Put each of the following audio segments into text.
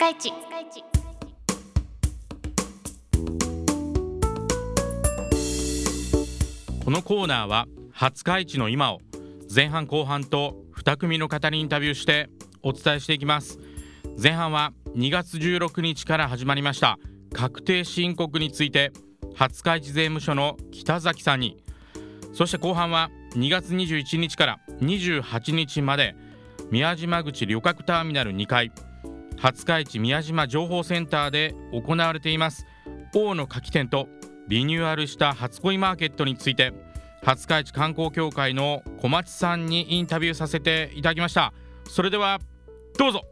日市。 このコーナーは廿日市の今を前半後半と2組の方にインタビューしてお伝えしていきます。前半は2月16日から始まりました確定申告について廿日市税務署の北崎さんに、そして後半は2月21日から28日まで宮島口旅客ターミナル2階廿日市宮島情報センターで行われています大野牡蠣店とリニューアルした初恋マーケットについて廿日市観光協会の小町さんにインタビューさせていただきました。それではどうぞ。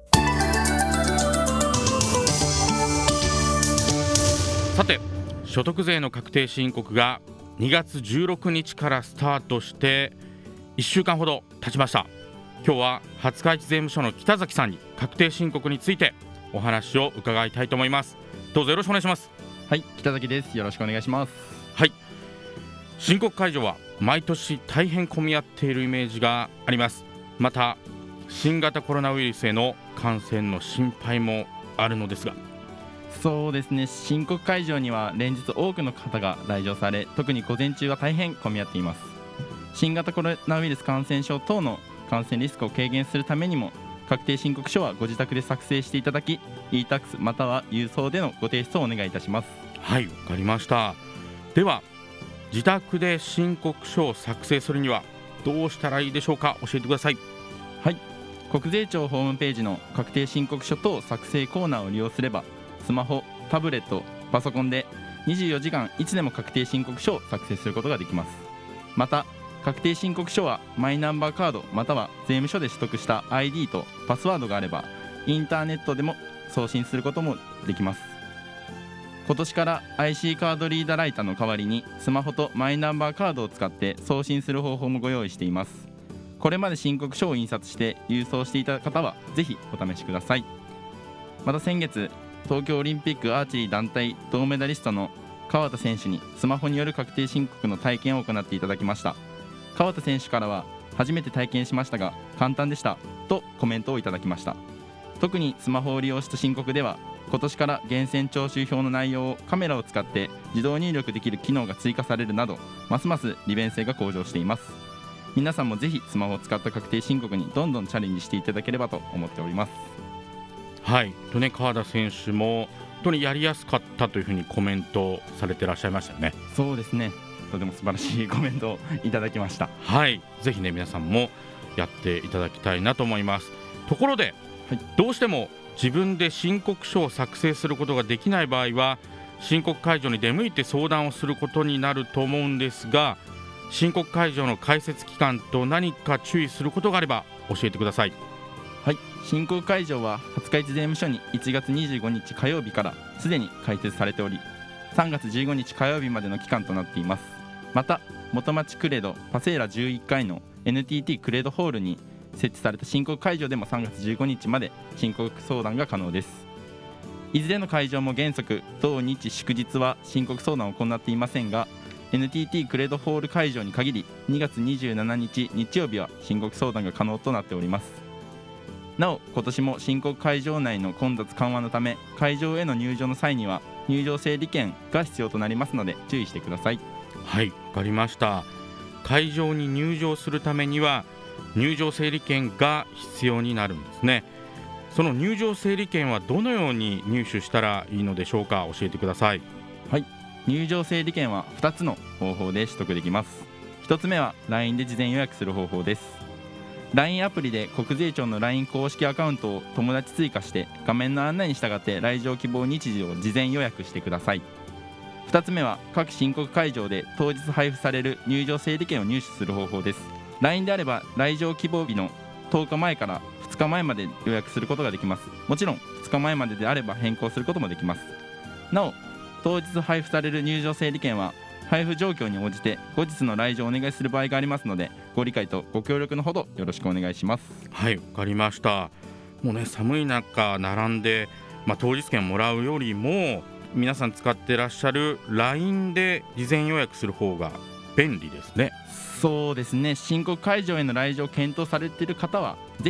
さて、所得税の確定申告が2月16日からスタートして1週間ほど経ちました。今日は廿日市税務署の北崎さんに確定申告についてお話を伺いたいと思います。どうぞよろしくお願いします。 はい、北崎です。よろしくお願いします。 はい、申告解除は毎年大変混み合っているイメージがあります。また新型コロナウイルスへの感染の心配もあるのですが。 そうですね、申告会場には連日多くの方が来場され、特に午前中は大変混み合っています。新型コロナウイルス感染症等の感染リスクを軽減するためにも確定申告書はご自宅で作成していただき e-tax または郵送でのご提出をお願いいたします。 はい、わかりました。では自宅で申告書を作成するにはどうしたらいいでしょうか。教えてください。 はい、国税庁ホームページの確定申告書等作成コーナーを利用すればスマホ、タブレット、パソコンで24時間いつでも確定申告書を作成することができます。また確定申告書はマイナンバーカードまたは税務署で取得した ID とパスワードがあればインターネットでも送信することもできます。今年から IC カードリーダーライターの代わりにスマホとマイナンバーカードを使って送信する方法もご用意しています。これまで申告書を印刷して郵送していた方はぜひお試しください。また先月東京オリンピックアーチェリー団体銅メダリストの川田選手にスマホによる確定申告の体験を行っていただきました。川田選手からは初めて体験しましたが簡単でしたとコメントをいただきました。特にスマホを利用した申告では今年から源泉徴収票の内容をカメラを使って自動入力できる機能が追加されるなどますます利便性が向上しています。皆さんもぜひスマホを使った確定申告にどんどんチャレンジしていただければと思っております。 はい、川田選手も本当にやりやすかったというふうにコメントされてらっしゃいましたよね。 そうですね、とても素晴らしいコメントをいただきました。 はい、ぜひね皆さんもやっていただきたいなと思います。ところで、どうしても自分で申告書を作成することができない場合は申告解除に出向いて相談をすることになると思うんですが、申告解除の開設期間と何か注意することがあれば教えてください。 はい、申告解除は廿日市税務署に1月25日火曜日からすでに開設されており3月15日火曜日までの期間となっています。また元町クレドパセーラ11階の NTT クレドホールに設置された申告解除でも3月15日まで申告相談が可能です。いずれの会場も原則同日祝日は申告相談を行っていませんが NTT クレドホール会場に限り2月27日日曜日は申告相談が可能となっております。なお今年も申告会場内の混雑緩和のため会場への入場の際には入場整理券が必要となりますので注意してください。 はい、わかりました。会場に入場するためには入場整理券が必要になるんですね。その入場整理券はどのように入手したらいいのでしょうか。教えてください。 はい、入場整理券は2つの方法で取得できます。1つ目は LINE で事前予約する方法です。 LINE アプリで国税庁の LINE 公式アカウントを友達追加して画面の案内に従って来場希望日時を事前予約してください。2つ目は各申告会場で当日配布される入場整理券を入手する方法です。 LINE であれば来場希望日の10日前から2日前まで予約することができます。もちろん2日前までであれば変更することもできます。なお当日配布される入場整理券は配布状況に応じて後日の来場をお願いする場合がありますのでご理解とご協力のほどよろしくお願いします。 はい、わかりました。もうね寒い中並んで、当日券をもらうよりも皆さん使ってらっしゃる LINE で事前予約する方が便利ですね。 そうですね、申告会場への来場を検討されている方はぜひ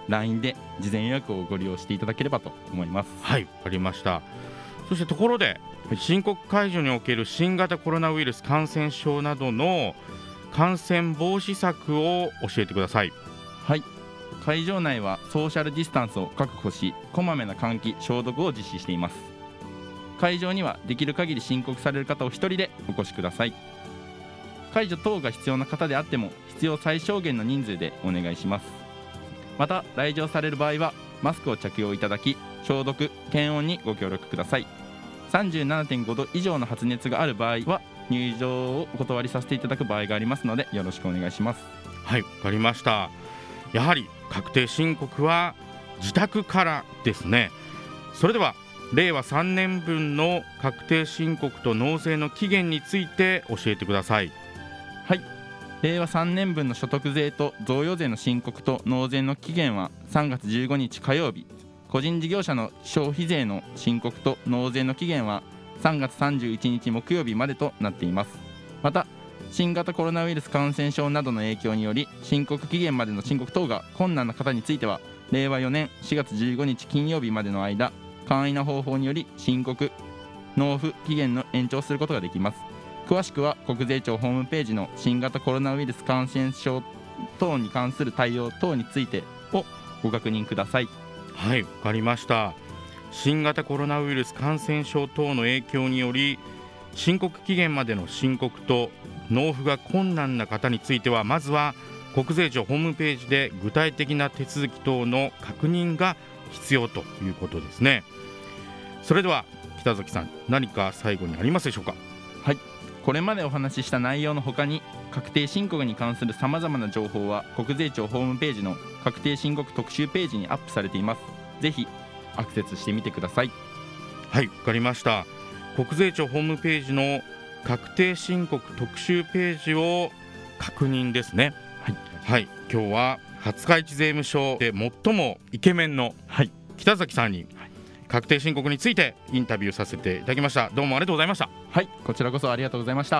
LINE で事前予約をご利用していただければと思います。 はい、わかりました。そしてところで、申告解除における新型コロナウイルス感染症などの感染防止策を教えてください。 はい、会場内はソーシャルディスタンスを確保し、こまめな換気消毒を実施しています。会場にはできる限り申告される方を1人でお越しください。解除等が必要な方であっても必要最小限の人数でお願いします。また来場される場合はマスクを着用いただき、消毒検温にご協力ください。37.5 度以上の発熱がある場合は入場をお断りさせていただく場合がありますのでよろしくお願いします。 はい、わかりました。やはり確定申告は自宅からですね。それでは令和3年分の確定申告と納税の期限について教えてください。 はい、令和3年分の所得税と贈与税の申告と納税の期限は3月15日火曜日、個人事業者の消費税の申告と納税の期限は3月31日木曜日までとなっています。また新型コロナウイルス感染症などの影響により申告期限までの申告等が困難な方については令和4年4月15日金曜日までの間、簡易な方法により申告納付期限の延長することができます。詳しくは国税庁ホームページの新型コロナウイルス感染症等に関する対応等についてをご確認ください。 はい、わかりました。新型コロナウイルス感染症等の影響により申告期限までの申告と納付が困難な方についてはまずは国税庁ホームページで具体的な手続き等の確認が必要ということですね。それでは北崎さん、何か最後にありますでしょうか。 はい、これまでお話しした内容の他に確定申告に関するさまざまな情報は国税庁ホームページの確定申告特集ページにアップされています。ぜひアクセスしてみてください。 はい、わかりました。国税庁ホームページの確定申告特集ページを確認ですね。はい、今日は廿日市税務署で最もイケメンの北崎さんに確定申告についてインタビューさせていただきました。どうもありがとうございました。 はい、こちらこそありがとうございました。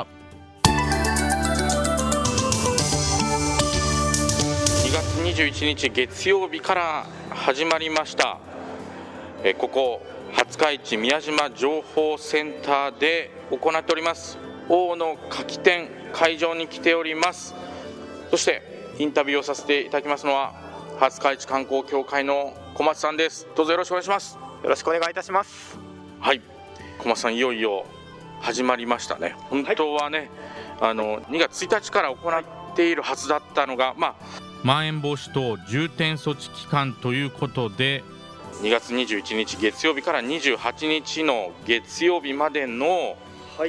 2月21日月曜日から始まりましたここ廿日市宮島情報センターで行っております大野牡蠣店会場に来ております。そしてインタビューをさせていただきますのは廿日市観光協会の小松さんです。どうぞよろしくお願いします。 よろしくお願いいたします。 はい、小松さん、いよいよ始まりましたね。本当はね、2月1日から行っているはずだったのが、まん延防止等重点措置期間ということで2月21日月曜日から28日の月曜日までの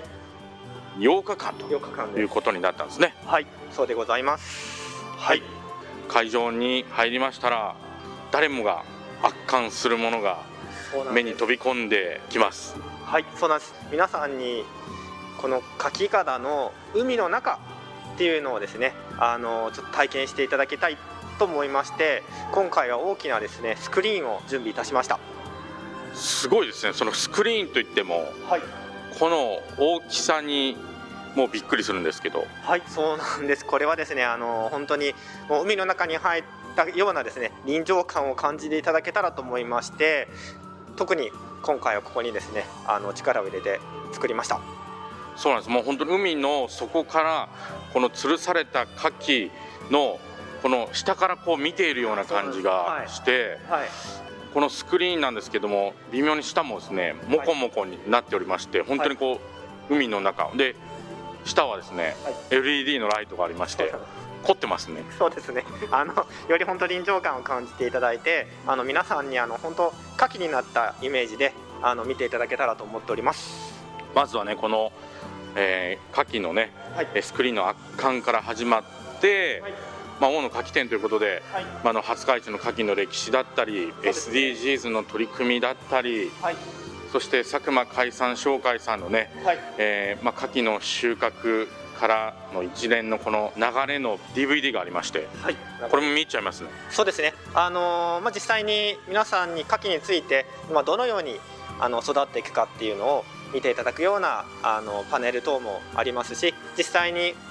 8日間ということになったんですね。 はい、そうでございます。はい、 会場に入りましたら誰もが圧巻するものが目に飛び込んできます。 はい、そうなんです。皆さんにこのカキ殻の海の中っていうのをですね、ちょっと体験していただきたいと思いまして、今回は大きなですねスクリーンを準備いたしました。 すごいですね。そのスクリーンといっても、この大きさにもうびっくりするんですけど。 はい、そうなんです。これはですね本当にもう海の中に入ったようなですね臨場感を感じていただけたらと思いまして、特に今回はここにですね力を入れて作りました。 そうなんです。もう本当に海の底からこの吊るされた牡蠣のこの下からこう見ているような感じがして、このスクリーンなんですけども微妙に下もですねモコモコになっておりまして、本当にこう海の中で下はですね、LED のライトがありまして凝ってますね。 そうですね。より本当臨場感を感じていただいて、皆さんに本当牡蠣になったイメージで見ていただけたらと思っております。 まずはねこの、牡蠣のね、スクリーンの圧巻から始まって、大野牡蠣店ということで、廿日市の牡蠣の歴史だったり、SDGs の取り組みだったり、そして佐久間海産商会さんのね、牡蠣の収穫からの一連のこの流れの DVD がありまして、これも見入っちゃいますね。 そうですね。実際に皆さんに牡蠣についてどのように育っていくかっていうのを見ていただくようなパネル等もありますし、実際に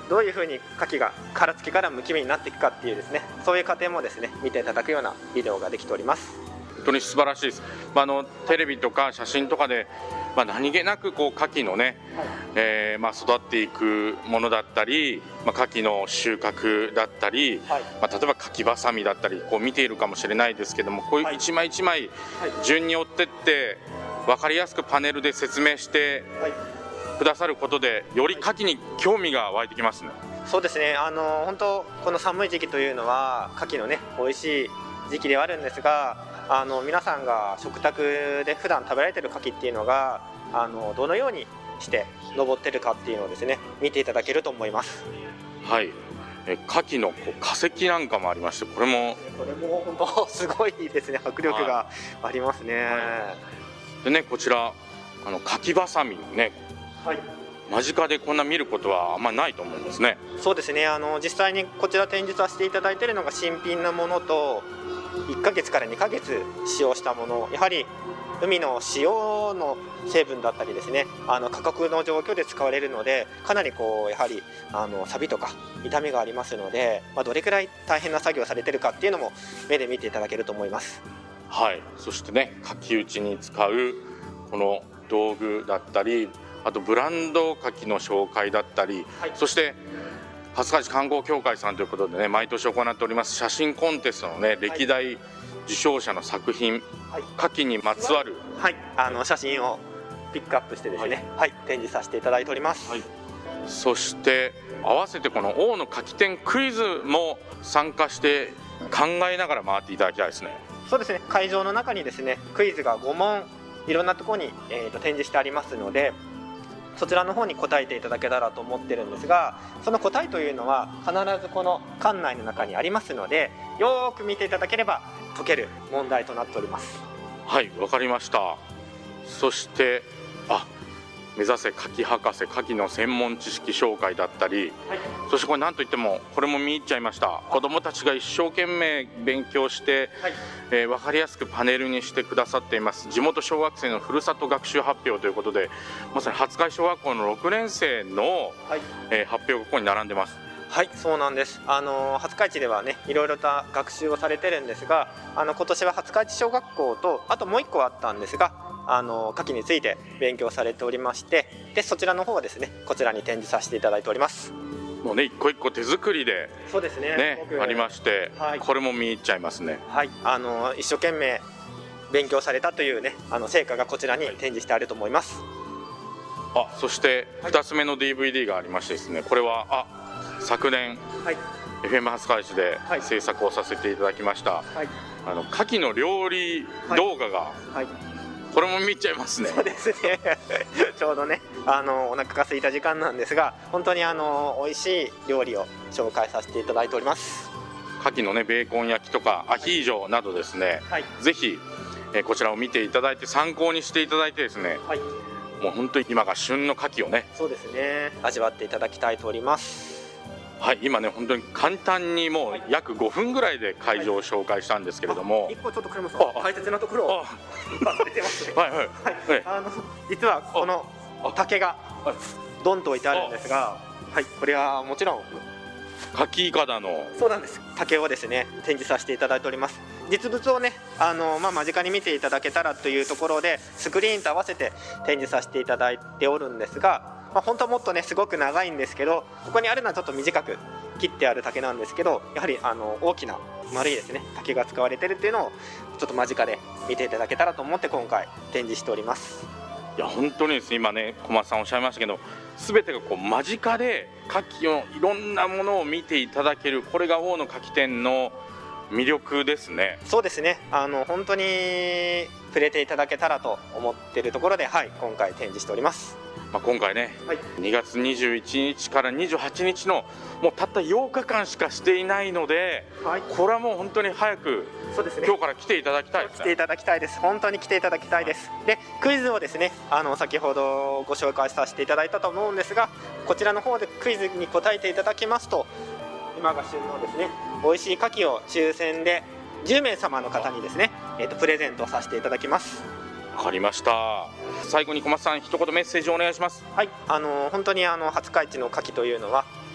どういうふうに牡蠣が殻付きからむき身になっていくかっていうですね、そういう過程もですね見ていただくようなビデオができております。 本当に素晴らしいです。テレビとか写真とかで、何気なくこう牡蠣のね、育っていくものだったり、牡蠣の収穫だったり、例えば牡蠣ばさみだったりこう見ているかもしれないですけども、こういう一枚一枚順に追ってって分かりやすくパネルで説明してくださることで、より牡蠣に興味が湧いてきますね。 そうですね、本当この寒い時期というのは牡蠣のね美味しい時期ではあるんですが、皆さんが食卓で普段食べられている牡蠣っていうのがどのようにして登ってるかっていうのをですね見ていただけると思います。 はい、牡蠣の化石なんかもありまして、これも本当すごいですね、迫力がありますね。 でね、こちら牡蠣ばさみね、間近でこんな見ることはあんまないと思うんですね。 そうですね、実際にこちら展示させていただいているのが新品なものと1ヶ月から2ヶ月使用したもの、やはり海の塩の成分だったりですね、過酷の状況で使われるので、かなりやはり錆とか傷みがありますので、どれくらい大変な作業をされているかっていうのも目で見ていただけると思います。 はい、そしてね、牡蠣打ちに使うこの道具だったり、あとブランド牡蠣の紹介だったり、そして廿日市観光協会さんということでね、毎年行っております写真コンテストのね、歴代受賞者の作品、牡蠣にまつわる、 写真をピックアップしてですね、展示させていただいております。 そして合わせてこの大野牡蠣展クイズも参加して考えながら回っていただきたいですね。 そうですね、会場の中にですねクイズが5問いろんなところに、展示してありますので、そちらの方に答えていただけたらと思ってるんですが、その答えというのは必ずこの館内の中にありますので、よーく見ていただければ解ける問題となっております。 はい、わかりました。そして目指せ牡蠣博士、牡蠣の専門知識紹介だったり、そしてこれ何といってもこれも見入っちゃいました。子どもたちが一生懸命勉強して、分かりやすくパネルにしてくださっています地元小学生のふるさと学習発表ということで、まさに廿日市小学校の6年生の、発表がここに並んでます。 はい、そうなんです。廿日市ではねいろいろと学習をされてるんですが、今年は廿日市小学校とあともう1個あったんですが、牡蠣について勉強されておりまして、でそちらの方はですねこちらに展示させていただいております。 もうね、一個一個手作りで、 そうですね、 ありまして、これも見入っちゃいますね。 一生懸命勉強されたというね成果がこちらに展示してあると思います。 そして2つ目の DVD がありましてですね、これは昨年、FM 廿日市で制作をさせていただきました、牡蠣の料理動画が、これも見ちゃいますね。 そうですねちょうどねお腹が空いた時間なんですが、本当に美味しい料理を紹介させていただいております。 牡蠣のねベーコン焼きとかアヒージョなどですね、ぜひ、こちらを見ていただいて参考にしていただいてですね、もう本当に今が旬の牡蠣をね、 そうですね、味わっていただきたいとおります。 今ね本当に簡単にもう約5分ぐらいで会場を紹介したんですけれども、 一個ちょっと倉本さん大切なところを忘れてますね。実はこの竹がドンと置いてあるんですが、これはもちろん牡蠣いかだの、 そうなんです、竹をですね展示させていただいております。実物をね間近に見ていただけたらというところでスクリーンと合わせて展示させていただいておるんですが、本当はもっとねすごく長いんですけど、ここにあるのはちょっと短く切ってある竹なんですけど、やはり大きな丸いですね竹が使われているっていうのをちょっと間近で見ていただけたらと思って今回展示しております。 いや本当にですね、今ね小松さんおっしゃいましたけど、全てが間近で牡蠣のいろんなものを見ていただける、これが大野牡蠣展の魅力ですね。 そうですね、本当に触れていただけたらと思っているところで、今回展示しております。 今回ね、2月21日から28日のもうたった8日間しかしていないので、これはもう本当に早く、今日から来ていただきたいですね。来ていただきたいです。本当に来ていただきたいです。でクイズをですね先ほどご紹介させていただいたと思うんですが、こちらの方でクイズに答えていただきますと、今が旬のですね美味しい牡蠣を抽選で10名様の方にですね、プレゼントさせていただきます。 わかりました。最後に小松さん一言メッセージをお願いします。 本当に廿日市の牡蠣というのは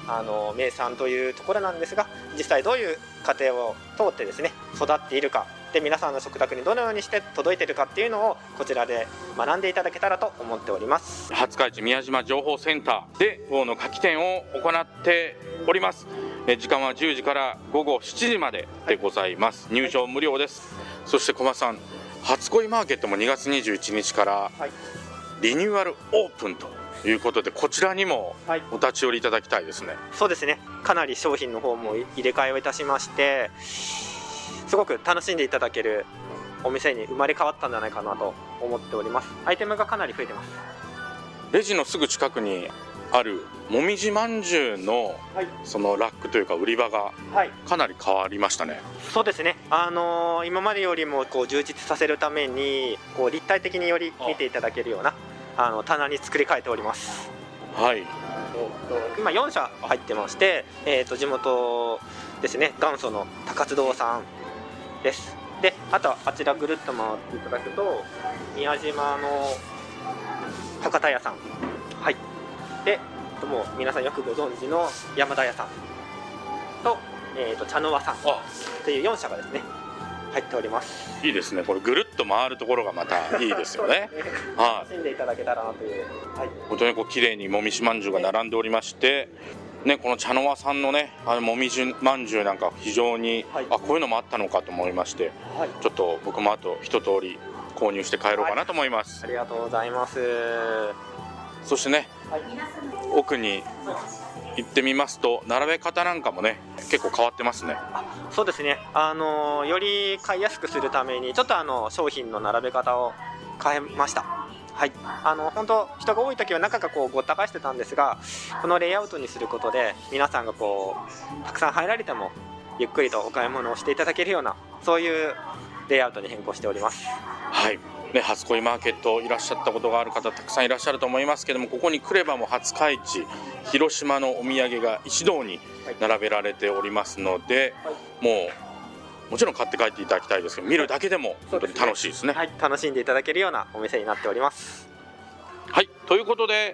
名産というところなんですが、実際どういう過程を通ってですね育っているかで、皆さんの食卓にどのようにして届いているかっていうのをこちらで学んでいただけたらと思っております。 廿日市宮島情報センターで魚の牡蠣展を行っております。時間は10時から午後7時まででございます。入場無料です。そして小松さん、初恋マーケットも2月21日からリニューアルオープンということで、こちらにもお立ち寄りいただきたいですね。 そうですね、かなり商品の方も入れ替えをいたしまして、すごく楽しんでいただけるお店に生まれ変わったんじゃないかなと思っております。アイテムがかなり増えてます。 レジのすぐ近くにあるもみじまんじゅうのそのラックというか売り場がかなり変わりましたね。 そうですね、今までよりもこう充実させるためにこう立体的により見ていただけるような棚に作り変えております。 はい、 今4社入ってまして、地元ですね、元祖の高津堂さんです。で、あとはあちらぐるっと回っていただくと宮島の博多屋さん、はい、でもう皆さんよくご存知の山田屋さんと、茶の輪さんという4社がですね入っております。 いいですね、これぐるっと回るところがまたいいですよね。 楽しんでいただけたらなという、はい、 本当にこう綺麗にもみじまんじゅうが並んでおりまして、ね、この茶の輪さんのねもみじまんじゅうなんか非常に、こういうのもあったのかと思いまして、ちょっと僕もあと一通り購入して帰ろうかなと思います。 ありがとうございます。 そしてね、奥に行ってみますと並べ方なんかもね結構変わってますね。 そうですね、より買いやすくするためにちょっと商品の並べ方を変えました。はい、本当人が多い時は中がこうごった返してたんですが、このレイアウトにすることで皆さんがこうたくさん入られてもゆっくりとお買い物をしていただけるような、そういうレイアウトに変更しております。 はいね、初恋マーケットいらっしゃったことがある方たくさんいらっしゃると思いますけども、ここに来ればもう廿日市広島のお土産が一堂に並べられておりますので、もちろん買って帰っていただきたいですけど、見るだけでも本当に楽しいですね。 はい、楽しんでいただけるようなお店になっております。 はい、ということで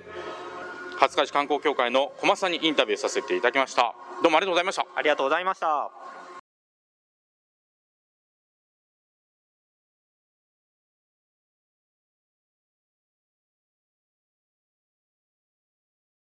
廿日市観光協会の小松さんにインタビューさせていただきました。どうもありがとうございました。 ありがとうございました。